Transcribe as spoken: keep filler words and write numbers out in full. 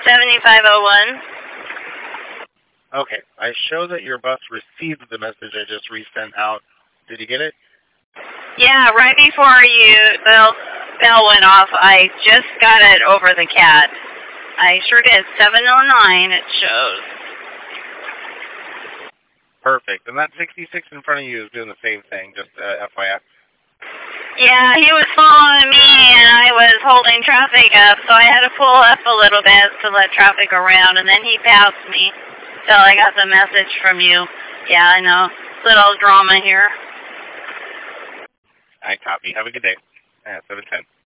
seventy-five oh one. Okay, I show that your bus received the message I just resent out. Did you get it? Yeah, right before you bell bell went off, I just got it over the cat. I sure did. seven oh nine, it shows. Perfect. And that sixty-six in front of you is doing the same thing, just uh, F Y I. Yeah, he was following me, and I was holding traffic up, so I had to pull up a little bit to let traffic around, and then he passed me till I got the message from you. Yeah, I know. Little drama here. I copy. Have a good day. Yeah, seven ten.